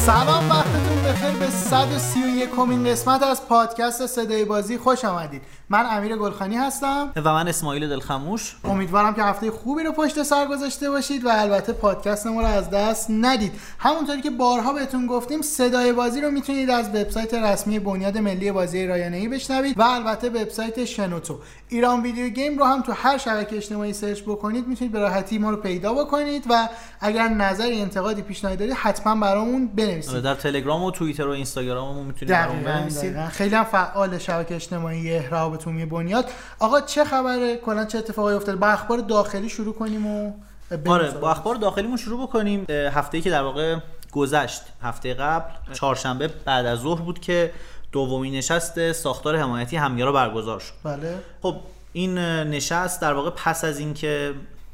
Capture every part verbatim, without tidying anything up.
سلام، وقتتون بخیر به صد و سی و یکمین قسمت از پادکست صدای بازی خوش آمدید. من امیر گلخانی هستم و من اسماعیل دلخموش. امیدوارم که هفته خوبی رو پشت سر گذاشته باشید و البته پادکست ما رو از دست ندید. همونطوری که بارها بهتون گفتیم صدای بازی رو میتونید از وبسایت رسمی بنیاد ملی بازی رایانه‌ای بشنوید و البته وبسایت شنوتو. ایران ویدیو گیم رو هم تو هر شبکه اجتماعی سرچ بکنید میتونید به راحتی ما رو پیدا بکنید و اگر نظری، انتقادی، پیشنهادی دارید حتما برامون بنویسید. در تلگرام و توییتر و اینستاگراممون میتونید برامون بنویسید. خیلی هم فعال شبکه اجتماعی روابط عمومی بنیاد. آقا چه خبره؟ کلا چه اتفاقی افتاده؟ با اخبار داخلی شروع کنیم و آره با اخبار داخلیمون شروع بکنیم. هفته‌ای که در واقع گذشت، هفته قبل چهارشنبه بعد از ظهر بود که دومین نشست ساختار حمایتی همگرا برگزار شد. بله. خب این نشست در واقع پس از اینکه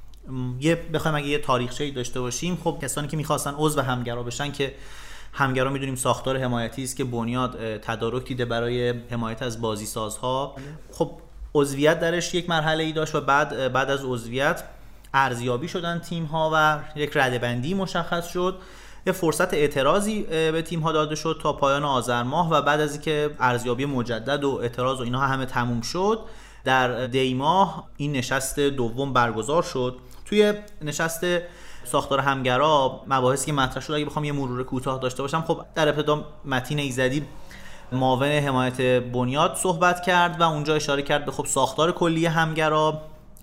یه بخوایم اگه یه تاریخچه‌ای داشته باشیم، خب کسانی که می‌خواستن عضو همگرا بشن که همگرا میدونیم ساختار حمایتی است که بنیاد تدارک دیده برای حمایت از بازیسازها. خب عضویت درش یک مرحله‌ای داشت و بعد بعد از عضویت ارزیابی شدن تیم‌ها و یک رده‌بندی مشخص شد. یه فرصت اعتراضی به تیم‌ها داده شد تا پایان آذر ماه و بعد از اینکه ارزیابی مجدد و اعتراض و اینها همه تموم شد، در دی ماه این نشست دوم برگزار شد. توی نشست ساختار همگرا مباحثی که مطرح شد اگه بخوام یه مرور کوتاه داشته باشم، خب در ابتدا متین ایزدی معاون حمایت بنیاد صحبت کرد و اونجا اشاره کرد به خب ساختار کلی همگرا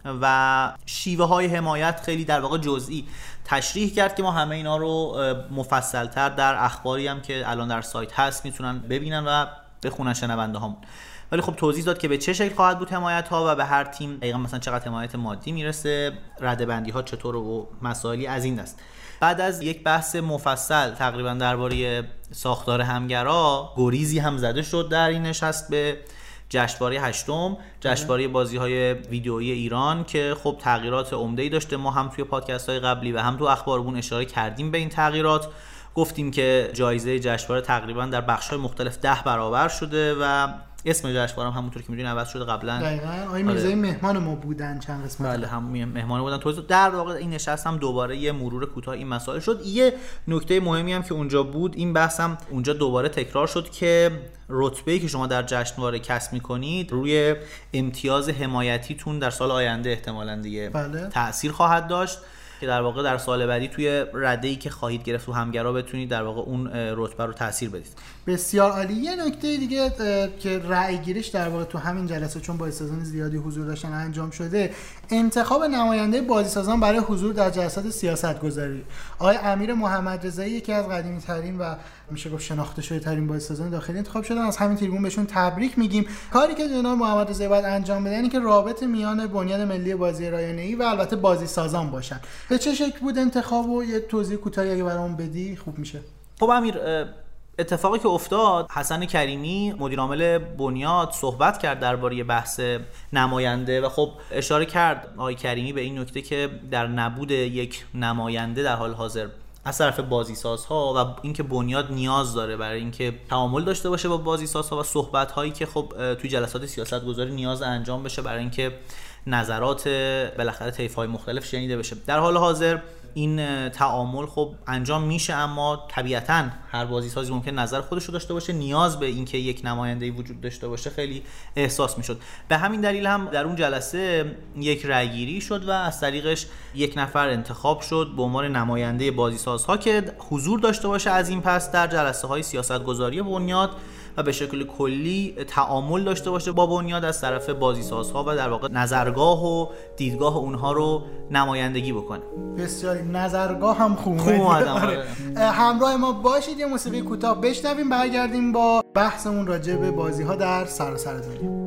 و شیوه های حمایت خیلی در واقع جزئی تشریح کرد که ما همه اینا رو مفصل‌تر در اخباری هم که الان در سایت هست میتونن ببینن و بخونن شنونده هامون. ولی خب توضیح داد که به چه شکل خواهد بود حمایت ها و به هر تیم دقیقاً مثلا چقدر حمایت مادی میرسه، رده‌بندی ها چطور و مسائلی از این دست. بعد از یک بحث مفصل تقریبا درباره ساختار همگرا، گریزی هم زده شد در این نشست به جشنواره هشتم، جشنواره بازی‌های ویدئویی ایران که خب تغییرات عمده‌ای داشته. ما هم توی پادکست‌های قبلی و هم تو اخبارمون اشاره کردیم به این تغییرات. گفتیم که جایزه جشنواره تقریبا در بخش‌های مختلف ده برابر شده و اسم جشنواره هم همونطور که می‌دونید عوض شده. قبلا دقیقاً آقای میرزایی مهمان ما بودن چند قسمت. بله هم مهمان بودن. توضیح در واقع این نشست هم دوباره یه مرور کوتاه این مسائل شد. یه نکته مهمی هم که اونجا بود، این بحث هم اونجا دوباره تکرار شد که رتبه‌ای که شما در جشنواره کسب می‌کنید روی امتیاز حمایتیتون در سال آینده احتمالاً دیگه بله. تأثیر خواهد داشت که در واقع در سال بعدی توی رده‌ای که خواهید گرفت و همگرا بتونید در واقع اون رتبه رو تأثیر بدید. بسیار عالی. یه نکته دیگه که رأی گیریش در واقع تو همین جلسه چون بازیسازان زیادی حضور داشتن انجام شده، انتخاب نماینده بازیسازان برای حضور در جلسات سیاست‌گذاری. آقای امیر محمدرضایی یکی از قدیمی‌ترین و میشه گفت شناخته شده ترین بازیسازان داخلی انتخاب شدن. از همین تریبون بهشون تبریک میگیم. کاری که جناب محمدرضایی باید انجام بدن اینه که رابط میان بنیاد ملی بازی رایانه‌ای و البته بازیسازان باشن. به چه شکل بود انتخاب و یه توضیح کوتاهی اگه برامون بدی خوب میشه. خب امیر، اتفاقی که افتاد، حسن کریمی مدیر عامل بنیاد صحبت کرد درباره بحث نماینده و خب اشاره کرد آقای کریمی به این نکته که در نبود یک نماینده در حال حاضر از طرف بازیسازها و اینکه بنیاد نیاز داره برای اینکه تعامل داشته باشه با بازیسازها و صحبت‌هایی که خب توی جلسات سیاست‌گذاری نیاز انجام بشه برای اینکه نظرات بالاخره طیف‌های مختلف شنیده بشه. در حال حاضر این تعامل خب انجام میشه، اما طبیعتاً هر بازیسازی ممکن نظر خودش رو داشته باشه. نیاز به اینکه یک نماینده‌ای وجود داشته باشه خیلی احساس میشد. به همین دلیل هم در اون جلسه یک رأیگیری شد و از طریقش یک نفر انتخاب شد به عنوان نماینده بازیسازها که حضور داشته باشه از این پس در جلسه‌های سیاست‌گذاری بنیاد و به شکل کلی تعامل داشته باشه با بنیاد از طرف بازیسازها و در واقع نظرگاه و دیدگاه اونها رو نمایندگی بکنه. بسیار نظرگاه هم خوبه. خوبه. همراه ما باشید، یه موسیقی کوتاه بشنویم، برگردیم با بحثمون راجع به بازی‌ها در سراسر دنیا.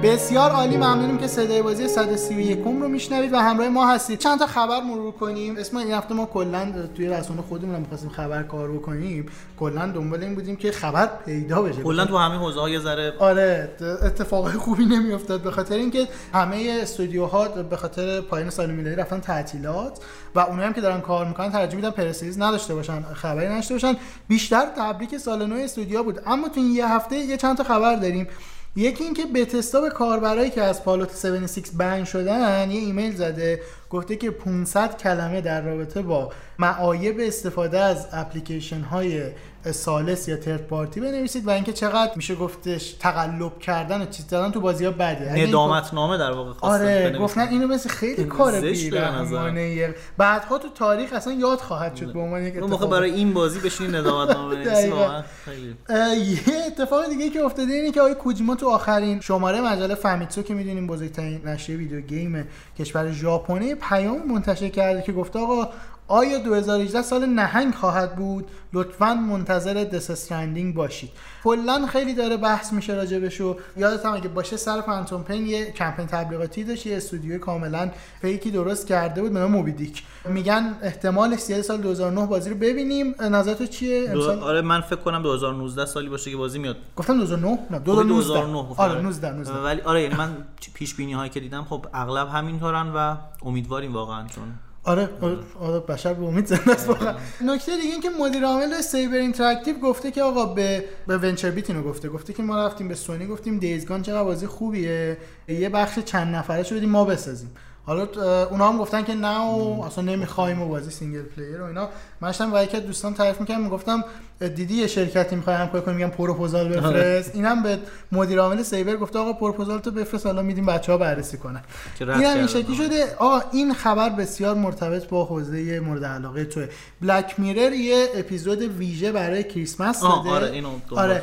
بسیار عالی، ممنونیم که صدای بازی صد و سی و یک رو میشنوید و همراه ما هستید. چند تا خبر مرور کنیم. اسم این هفته ما کلا توی رسانه خودمون هم می‌خواستیم خبر کار بکنیم، کلا دنبال این بودیم که خبر پیدا بشه. کلا تو همه حوزه‌ها یه ذره آره اتفاقای خوبی نمیافتاد به خاطر اینکه همه استودیوها به خاطر پایان سال میلادی رفتن تعطیلات و اونایی هم که دارن کار میکنن ترجیح میدن پرسیز نداشته باشن، خبری نداشته باشن. بیشتر تبریک سال نو استودیوها بود. اما تو این یه هفته یه چند تا خبر داریم. یکی این که بتستا به کاربرایی که از فالوت هفتاد و شش بن شدن یه ایمیل زده، گفته که پانصد کلمه در رابطه با معایب استفاده از اپلیکیشن های ثالث یا ترد پارتی بنویسید و اینکه چقدر میشه گفتش تقلب کردن و چیز دادن تو بازی‌ها بده. ندامت نامه در واقع خواسته. آره گفتن اینو مثل خیلی کار بی‌رحمانه بعدها تو تاریخ اصلا یاد خواهد شد به عنوان یک اتفاق. موقع برای این بازی بشینید ندامت نامه بنویسید. واقعا خیلی یه اتفاق دیگه که افتاده اینه که آقای کوجیما تو آخرین شماره مجله فامیتسو که میدونیم بزرگترین نشریه ویدیو گیم کشور ژاپن پیام منتشر کرده که گفته آقا آیا دو هزار و هجده سال نهنگ خواهد بود؟ لطفاً منتظر دس استرندینگ باشید. کلاً خیلی داره بحث میشه راجبش و یادتم اگه باشه سر فانتوم پین یه کمپین تبلیغاتی داشت، یه استودیوی کاملاً فیکی درست کرده بود به نام موبیدیک. میگن احتمال سیاه سال دو هزار و نه بازی رو ببینیم. نظرت چیه امسال؟ آره من فکر کنم دو هزار و نوزده سالی باشه که بازی میاد. گفتم دو هزار و نه؟ نه دو هزار و نه. آره نوزده نوزده. ولی آره یعنی من پیش بینی هایی که دیدم خب اغلب همینطورن و امیدواریم واقعاً چون آره آره بشر به امید زنده است واقعا. نکته دیگه این که مدیر عامل سیبر اینتراکتیو گفته که آقا به به ونچر بیت اینو گفته گفته که ما رفتیم به سونی گفتیم دیزگان چقدر بازی خوبیه، یه بخش چند نفره شو بدیم ما بسازیم. حالا اونا هم گفتن که نه و اصلا نمیخوایم بازی سینگل پلیر و اینا. من داشتم با یکی از دوستان تعریف می‌کردم میگفتم دیدی یه شرکتی می‌خواد همکاری کنه میگم پروپوزال بفرست. اینم به مدیر عامل سیبر گفته آقا پروپوزال تو بفرست حالا میدیم بچه‌ها بررسی کنن. اینم این شکلی شده. آقا این خبر بسیار مرتبط با حوزه مورد علاقه تو. بلک میرر یه اپیزود ویژه برای کریسمس داده. آره اینو آره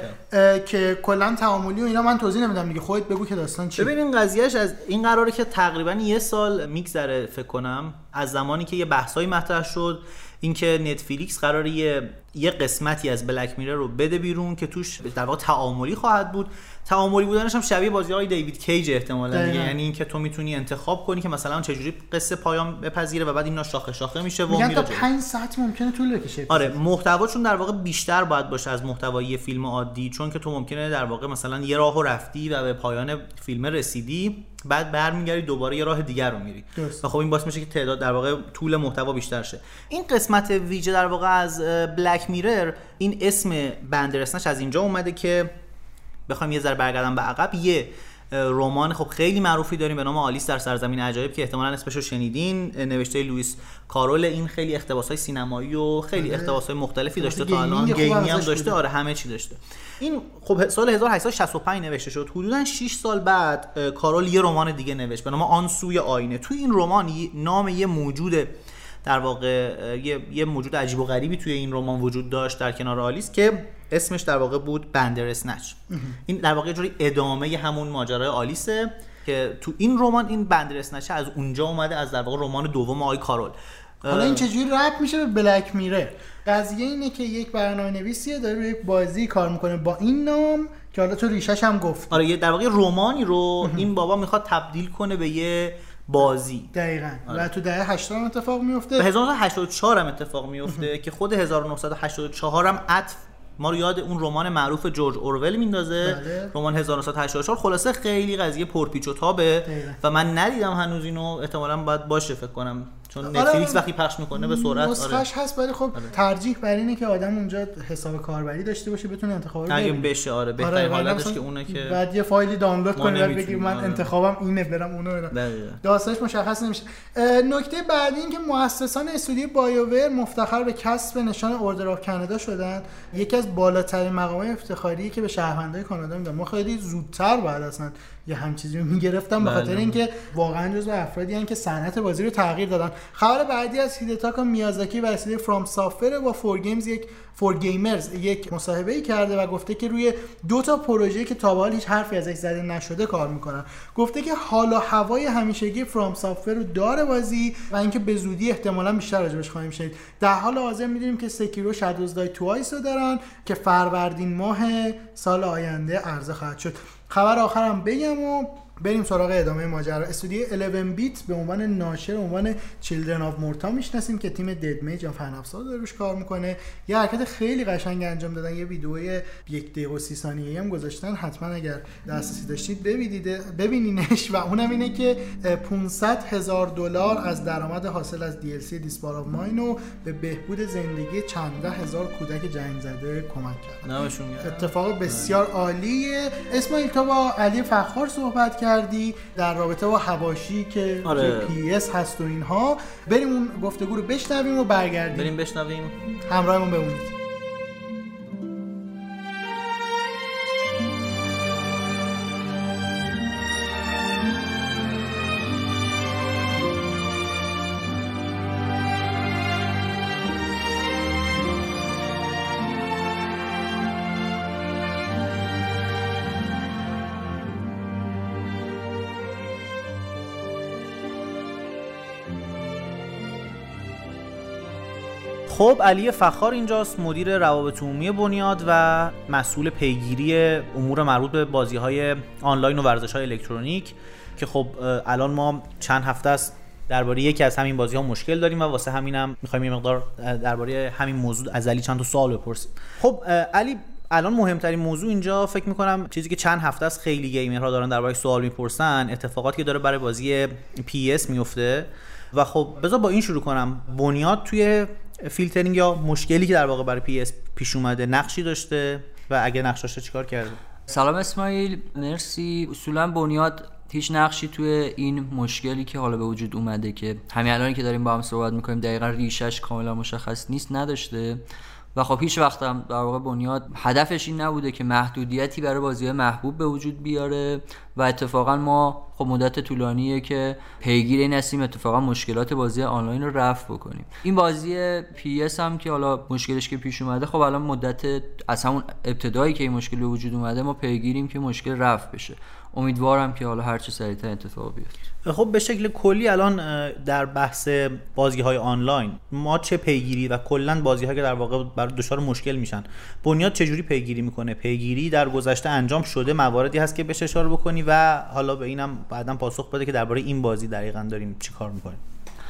که کلا تعاملی و اینا من توضیح نمیدم دیگه، خودت بگو که داستان چیه. ببین این قضیهش از این قراره که تقریبا یه سال میگذره فکر کنم از زمانی که یه بحثایی مطرح شد اینکه نتفلیکس قراره یه یه قسمتی از بلک میرر رو بده بیرون که توش در واقع تعاملی خواهد بود. تعاملی بودنش هم شبیه بازی‌های دیوید کیج احتمالاً دیگه، یعنی اینکه تو میتونی انتخاب کنی که مثلا چجوری قصه پایان بپذیره و بعد اینا شاخه شاخه میشه و میره تا پنج ساعت ممکنه طول بکشه. آره محتواشون در واقع بیشتر باید باشه از محتوای فیلم عادی، چون که تو ممکنه در واقع مثلا یه راهو رفتی و به پایان فیلم رسیدی بعد برمیگردی دوباره یه راه دیگر رو میری و خب این باعث میشه که تعداد در واقع طول محتوا بیشتر شه. این قسمت ویژه در واقع از بلک میرر این اسم بندرسنش از اینجا اومده که بخوایم یه ذره برگردم به عقب. یه رمان خب خیلی معروفی داریم به نام آلیس در سرزمین عجایب که احتمالاً اسمشو شنیدین، نوشته لوئیس کارول. این خیلی اقتباس‌های سینمایی و خیلی اقتباس‌های مختلفی داشته تا الان، گیمی هم داشته، آره همه چی داشته. این خب سال هزار و هشتصد و شصت و پنج نوشته شد. حدوداً شش سال بعد کارول یه رمان دیگه نوشت به نام آن سوی آینه. تو این رمان نام یه موجود در واقع یه یه موجود عجیب و غریبی توی این رمان وجود داشت در کنار آلیس که اسمش در واقع بود بندرسنچ. این در واقع جوری ادامه همون ماجرای آلیسه که تو این رمان این بندرسنچ از اونجا اومده، از در واقع رمان دوم آقای کارول. حالا این چجوری ربط میشه به بلک میرر؟ قضیه اینه که یک برنامه‌نویسیه داره روی یک بازی کار میکنه با این نام که حالا تو ریشش هم گفت. آره یه در واقع رمانی رو این بابا میخواد تبدیل کنه به یه بازی. دقیقاً. آره. و تو دهه هشتاد اتفاق میفته. به هزار و نهصد و هشتاد و چهار هم اتفاق میفته که خود هزار و نهصد و هشتاد و چهار هم عطف ما رو یاد اون رمان معروف جورج اورول میندازه. بله. رمان هزار و نهصد و هشتاد و چهار. خلاصه خیلی قضیه پرپیچ و تابه و من ندیدم هنوز اینو، احتمالاً باید باشه فکر کنم چون نتفلیکس وقتی پخش میکنه به سرعت نسخه‌اش آره. هست ولی خب آره. ترجیح بر اینه که آدم اونجا حساب کاربری داشته باشه بتونه انتخاب رو اگه بشه. آره بهترین آره. حالتش که اونه که بعد یه فایلی دانلود کنی بعد بگی من آره. انتخابم اینه برم اونو برم. داستانش مشخص نمیشه. نکته بعدی این که مؤسسان استودیو بایوور مفتخر به کسب نشان اوردر آف کانادا شدن. یکی از بالاترین مقامات افتخاری که به شهروندای کانادا میدن. ما خیلی زودتر بعد اصلا یه هم چیزی رو میگرفتم به خاطر اینکه واقعا جزو افرادی ان که صنعت بازی رو تغییر دادن. خبر بعدی از هیدتاکا میازاکی و استودیو فرام سافر با فور گیمز یک فور گیمرز یک مصاحبه‌ای کرده و گفته که روی دو تا پروژه که تا به حال هیچ حرفی ازش زده نشده کار میکنن. گفته که حال و هوای همیشگی فرام سافر رو داره بازی و اینکه به زودی احتمالاً بیشتر راجعش خواهیم شنید. در حال حاضر می‌دونیم که سکیرو شادوز دای توایس رو دارن که فروردین ماه سال آینده عرضه خواهد شد. خبر آخرم بگم و بریم سراغ ادامه ماجرا. استودیو الیون بیت به عنوان ناشر به عنوان چیلدرن آف مورتا میشناسیم که تیم دد میج یا فن افزار داره روش کار میکنه. یه حرکت خیلی قشنگ انجام دادن، یه ویدیوی یک دقیقه و سی ثانیه‌ای هم گذاشتن، حتما اگر دسترسی داشتید ببینید ببینینش. و اونم اینه که پانصد هزار دلار از درآمد حاصل از دی ال سی دیسپار آف ماینو به بهبود زندگی چند هزار کودک جنگ زده کمک کرد. نامشون اتفاق بسیار عالیه. اسماعیل تو با علی فخار صحبت کردی در رابطه با حواشی که آره. پی اس هست و اینها. بریم اون گفتگو رو بشنویم و برگردیم. بریم بشنویم. همراهمون بمونید. خب علی فخار اینجاست، مدیر روابط عمومی بنیاد و مسئول پیگیری امور مربوط به بازی‌های آنلاین و ورزش‌های الکترونیک که خب الان ما چند هفته است درباره یکی از همین بازی‌ها مشکل داریم و واسه همینم می‌خوایم یه مقدار درباره همین موضوع از علی چند تا سوال بپرسیم. خب علی، الان مهمترین موضوع اینجا فکر می‌کنم چیزی که چند هفته است خیلی گیمرها دارن درباره سوال می‌پرسن، اتفاقاتی که داره برای بازی پی اس میفته. و خب بذار با این شروع کنم. بنیاد توی فیلترینگ یا مشکلی که در واقع برای پی اس پیش اومده نقشی داشته و اگه نقش داشته چیکار کرده؟ سلام اسماعیل، مرسی. اصولا بنیاد هیچ نقشی توی این مشکلی که حالا به وجود اومده که همین الانی که داریم با هم صحبت میکنیم دقیقاً ریشش کاملا مشخص نیست نداشته. و خب هیچ وقت هم در واقع بنیاد هدفش این نبوده که محدودیتی برای بازی‌های محبوب به وجود بیاره و اتفاقا ما خب مدت طولانیه که پیگیر این هستیم اتفاقا مشکلات بازی آنلاین رو رفع بکنیم. این بازی پی اس هم که حالا مشکلش که پیش اومده، خب الان مدت از همون ابتدایی که این مشکل به وجود اومده ما پیگیریم که مشکل رفع بشه. امیدوارم که حالا هر چه سریعتر اتفاق بیفته. خب به شکل کلی الان در بحث بازی‌های آنلاین ما چه پیگیری و کلا بازی‌هایی که در واقع بر دچار مشکل میشن، بنیاد چه جوری پیگیری میکنه؟ پیگیری در گذشته انجام شده، مواردی هست که بهش اشاره بکنی و حالا به اینم بعداً پاسخ بده که درباره این بازی دقیقاً داریم چی کار میکنیم.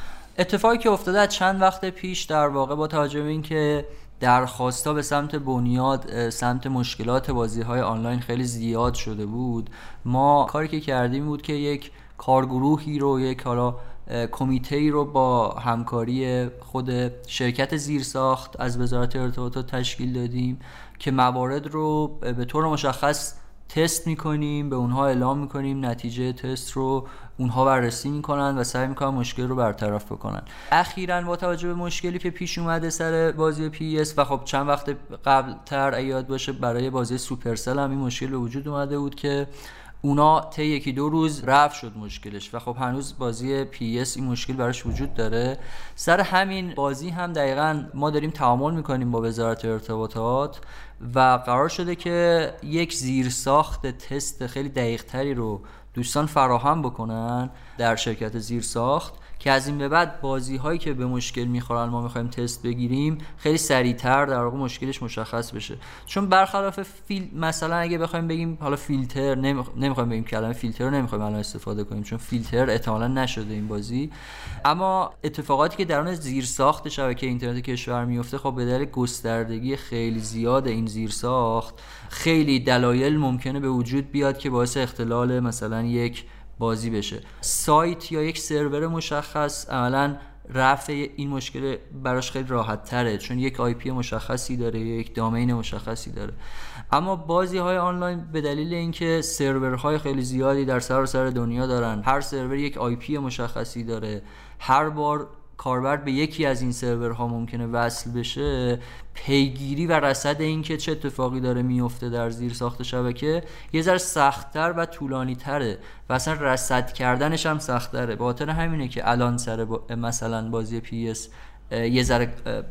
اتفاقی که افتاده از چند وقت پیش در واقع با توجه به اینکه درخواستا به سمت بنیاد سمت مشکلات بازی‌های آنلاین خیلی زیاد شده بود، ما کاری که کردیم بود که یک کارگروهی رو، یک حالا کمیته‌ای رو با همکاری خود شرکت زیرساخت از وزارت ارتباطات تشکیل دادیم که موارد رو به طور مشخص تست میکنیم، به اونها اعلام میکنیم، نتیجه تست رو اونها بررسی میکنن و سعی میکنن مشکل رو برطرف بکنن. اخیراً با توجه به مشکلی که پیش اومده سر بازی پی اس و خب چند وقت قبل تر یاد باشه برای بازی سوپرسل هم این مشکل به وجود اومده بود که اونا طی یکی دو روز رفع شد مشکلش و خب هنوز بازی پی اس این مشکل براش وجود داره. سر همین بازی هم دقیقاً ما داریم تعامل میکنیم با وزارت ارتباطات و قرار شده که یک زیرساخت تست خیلی دقیق تری رو دوستان فراهم بکنن در شرکت زیرساخت که از این به بعد بازی هایی که به مشکل میخورن ما میخوایم تست بگیریم خیلی سریعتر در واقع مشکلش مشخص بشه. چون برخلاف فیل مثلا اگه بخوایم بگیم حالا فیلتر، نمیخوایم بگیم کلمه فیلتر رو نمیخوایم الان استفاده کنیم چون فیلتر احتمالاً نشده این بازی، اما اتفاقاتی که درون زیرساخت شبکه اینترنت کشور میفته خب به دلیل گستردگی خیلی زیاد این زیرساخت خیلی دلایل ممکنه به وجود بیاد که باعث اختلال مثلا یک بازی بشه. سایت یا یک سرور مشخص عملاً رفع این مشکل براش خیلی راحت تره چون یک آی پی مشخصی داره، یک دامین مشخصی داره. اما بازی های آنلاین به دلیل اینکه سرورهای خیلی زیادی در سراسر دنیا دارن، هر سرور یک آی پی مشخصی داره، هر بار کاربر به یکی از این سرورها ممکنه وصل بشه، پیگیری و رصد این که چه اتفاقی داره میفته در زیر ساخت شبکه یه ذره سخت‌تر و طولانی تره و اصلا رصد کردنش هم سخت‌تره. به خاطر همینه که الان سر با مثلا بازی پی اس یه ذره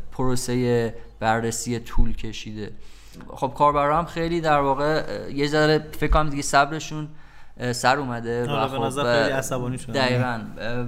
پروسه بررسی طول کشیده. خب کاربرا هم خیلی در واقع یه ذره فکر کنم دیگه صبرشون سر اومده و خب خیلی عصبانی شدن. دقیقاً،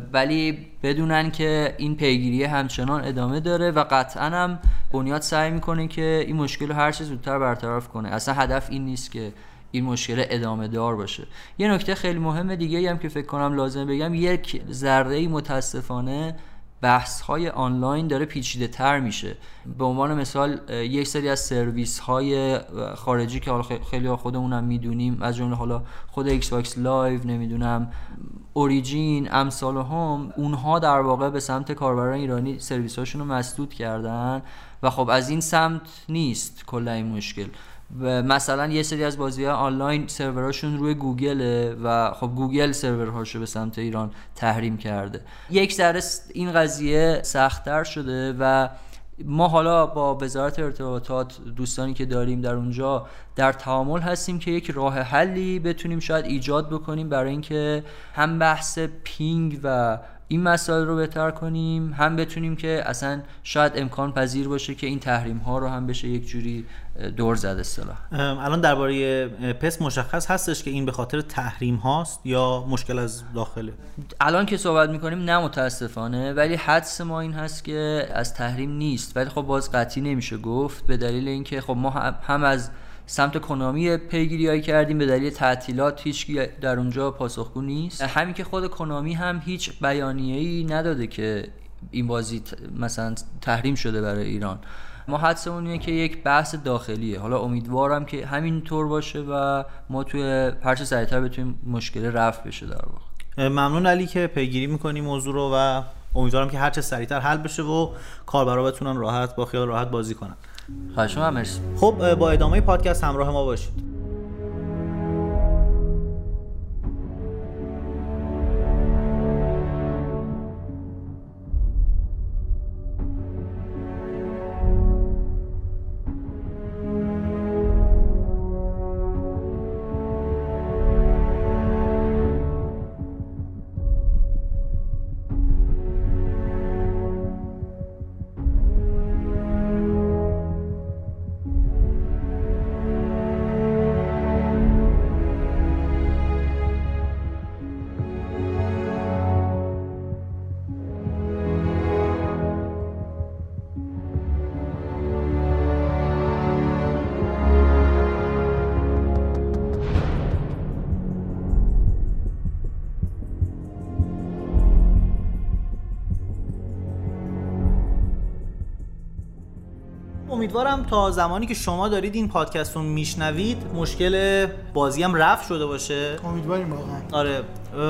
ولی بدونن که این پیگیری همچنان ادامه داره و قطعاً هم بنیاد سعی میکنه که این مشکل رو هر چه زودتر برطرف کنه. اصلا هدف این نیست که این مشکل ادامه دار باشه. یه نکته خیلی مهم دیگه هم که فکر کنم لازم بگم، یک ذره‌ای متاسفانه بحث های آنلاین داره پیچیده تر میشه. به عنوان مثال یک سری از سرویس های خارجی که حالا خیلی خودمون هم میدونیم، از جمله حالا خود ایکس باکس لایو، نمیدونم اوریجین، امثال هم، اونها در واقع به سمت کاربران ایرانی سرویس هاشون رو مسدود کردن و خب از این سمت نیست کلا این مشکل. مثلا یه سری از بازی‌ها آنلاین سروراشون روی گوگله و خب گوگل سرورهاشو به سمت ایران تحریم کرده. یک ذره این قضیه سخت‌تر شده و ما حالا با وزارت ارتباطات، دوستانی که داریم در اونجا، در تعامل هستیم که یک راه حلی بتونیم شاید ایجاد بکنیم برای اینکه هم بحث پینگ و این مسائل رو بهتر کنیم، هم بتونیم که اصلا شاید امکان پذیر باشه که این تحریم ها رو هم بشه یک جوری دور زد اصطلاح. الان درباره پس مشخص هستش که این به خاطر تحریم هاست یا مشکل از داخله؟ الان که صحبت میکنیم نه متاسفانه، ولی حدس ما این هست که از تحریم نیست، ولی خب باز قطعی نمیشه گفت به دلیل اینکه خب ما هم از سمت کنامی پیگیریایی کردیم، به دلیل تعطیلات هیچکی در اونجا پاسخگو نیست. همین که خود کنامی هم هیچ بیانیه‌ای نداده که این بازی مثلا تحریم شده برای ایران. ما حدسمون اینه که یک بحث داخلیه. حالا امیدوارم که همین طور باشه و ما توی هرچه سریعتر بتونیم مشکل رفع بشه در واقع. ممنون علی که پیگیری می‌کنی موضوع رو و امیدوارم که هرچه سریعتر حل بشه و کاربرا بتونن راحت با خیال راحت بازی کنن. خواهش می‌کنم. مرسی. خب با ادامه پادکست همراه ما باشید. امیدوارم تا زمانی که شما دارید این پادکست رو میشنوید مشکل بازی هم رفع شده باشه. امیدواریم واقعا. آره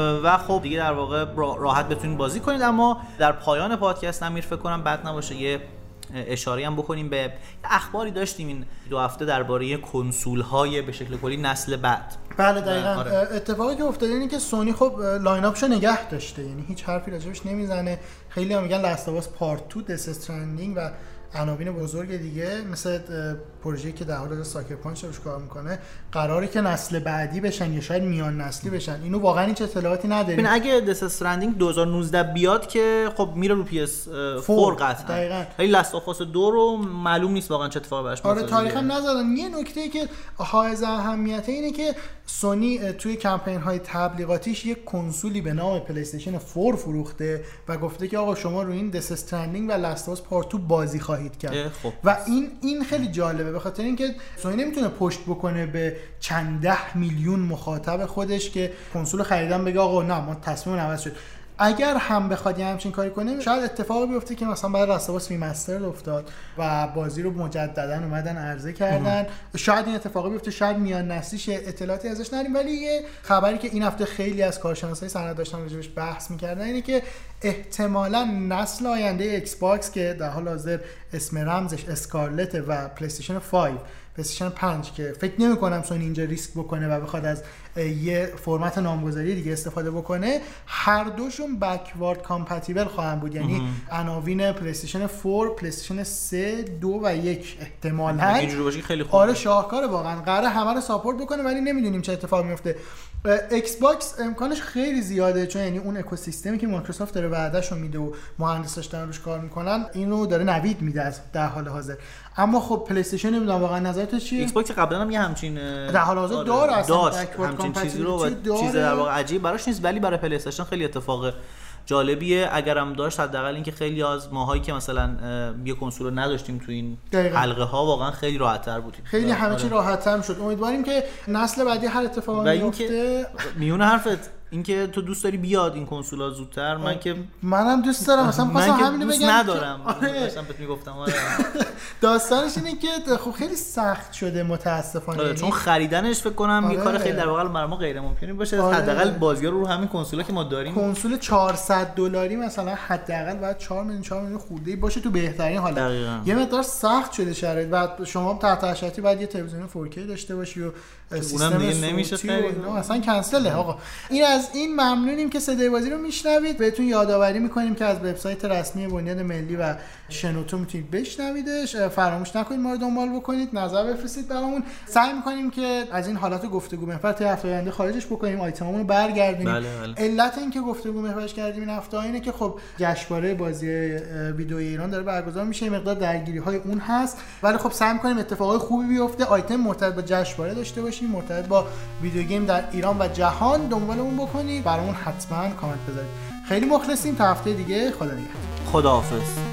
و خب دیگه در واقع راحت بتونید بازی کنید. اما در پایان پادکست امیر فکر کنم بد نباشه یه اشاره هم بکنیم به اخباری داشتیم این دو هفته درباره کنسول های به شکل کلی نسل بعد. بله دقیقاً. آره. اتفاقی که افتاده اینه که سونی خب لاین اپشو نگه داشته، یعنی هیچ حرفی راجبش نمیزنه. خیلی هم میگن لاست آف اس پارت دو، دس استرندینگ و عناوین بزرگ دیگه مثل پروژه‌ای که در حال ساکر پانچ روش کار میکنه قراره که نسل بعدی بشن یا شاید میان نسلی بشن. اینو واقعا هیچ اطلاعاتی نداریم. ببین اگه دس استرندینگ دو هزار و نوزده بیاد که خب میره رو پی اس فور قطعا. دقیقاً. ولی لاست آف اس دو رو معلوم نیست واقعا چه اتفاقی براش میفته. آره تاریخا نزدن. یه نکته‌ای که حائز اهمیته اینه که سونی توی کمپین های تبلیغاتیش یک کنسولی به نام پلی استیشن فور فروخته و گفته که آقا شما رو این دس استرندینگ و لاست آف اس پارت دو بازی خواهید کرد. خب. و این این خیلی جالبه به خاطر اینکه سونی نمیتونه پشت بکنه به چند ده میلیون مخاطب خودش که کنسول خریدن بگه آقا نه ما تصمیم عوض شد. اگر هم بخواد همچین کاری کنه شاید اتفاقی بیفته که مثلا بعد لاست آف اس ریمستر افتاد و بازی رو مجددا اومدن عرضه کردن. شاید این اتفاقی بیفته، شاید میان نسلیش اطلاعاتی ازش نداریم. ولی یه خبری که این هفته خیلی از کارشناسای صنعت داشتن راجعش بحث می‌کردن اینه که احتمالاً نسل آینده ایکس باکس که در حال حاضر اسم رمزش اسکارلت و پلی استیشن پنج پلی استیشن پنج که فکر نمی‌کنم سونی اینجا ریسک بکنه و بخواد از یه فرمت نامگذاری دیگه استفاده بکنه، هر دوشون بکوارد کامپتیبل خواهند بود. یعنی عناوین پلی استیشن فور، پلی استیشن سه، دو و یک احتمالاً اینجوری باشه خیلی خوبه. آره شاهکاره واقعا. قراره همه رو ساپورت بکنه ولی نمیدونیم چه اتفاقی میفته. ایکس باکس امکانش خیلی زیاده چون یعنی اون اکوسیستمی که مایکروسافت داره وعدهشو میده و مهندساش دارن روش کار میکنن اینو داره نوید میده از در حال حاضر. اما خب پلی استیشن نمیدونم واقعا نظرت چیه؟ ایکس باکس قبلا هم یه همچین در حال حاضر داره اصلا همچین چیزی رو چیز در واقع عجیب براش نیست ولی برای پلی استیشن خیلی اتفاق جالبیه. اگرم داشت حداقل اینکه خیلی از ماهایی که مثلا یه کنسول رو نداشتیم تو این دقیقا. حلقه ها واقعا خیلی راحت‌تر بودیم، خیلی همه چی راحت‌تر شد. امیدواریم که نسل بعدی هر اتفاقی بیفته. میونه حرفت اینکه تو دوست داری بیاد این کنسولا زودتر، من که منم دوست دارم، مثلا خواستم همین رو بگم ندارم داشتم بهت میگفتم. آره داستانش اینه که خب خیلی سخت شده متاسفانه، آره چون خریدنش فکر کنم آره. یه کار خیلی در واقع برای ما غیر ممکنی باشه. آره. حداقل بازی‌ها رو رو همین کنسولا که ما داریم، کنسول چهارصد دلاری مثلا حداقل باید چهار میلیون چهار میلیون خورده باشه تو بهترین حالت. دقیقاً. یه مقدار سخت شده شرایط و شما تحت تشریحی باید یه تلویزیون فور کی داشته باشی و سیستم نمیشه خرید، اصلا کنسله. آقا این از این ممنونیم که صدای بازی رو میشنوید. بهتون یادآوری میکنیم که از وبسایت رسمی بنیاد ملی و شنوتو میتونید بشنویدش. فراموش نکنید ما رو دنبال بکنید، نظر بفرستید برامون. سعی میکنیم که از این حالت گفتگو محور تا هفته آینده خارجش بکنیم، آیتمامون رو برگردونیم. بله بله. علت این که گفتگو محورش کردیم این هفته اینه که خب جشنواره بازی ویدئویی ایران داره برگزار میشه، مقدار درگیری‌های اون هست، ولی خب سعی میکنیم اتفاقای خوبی بیفته، آیتم مرتبط با جشنواره داشته باشیم، مرتبط با ویدیو گیم در ایران و جهان. دنبالمون بکنید، برامون حتما کامنت بذارید. خیلی مخلصیم. تا هفته دیگه، خدا نگهدار. خداحافظ.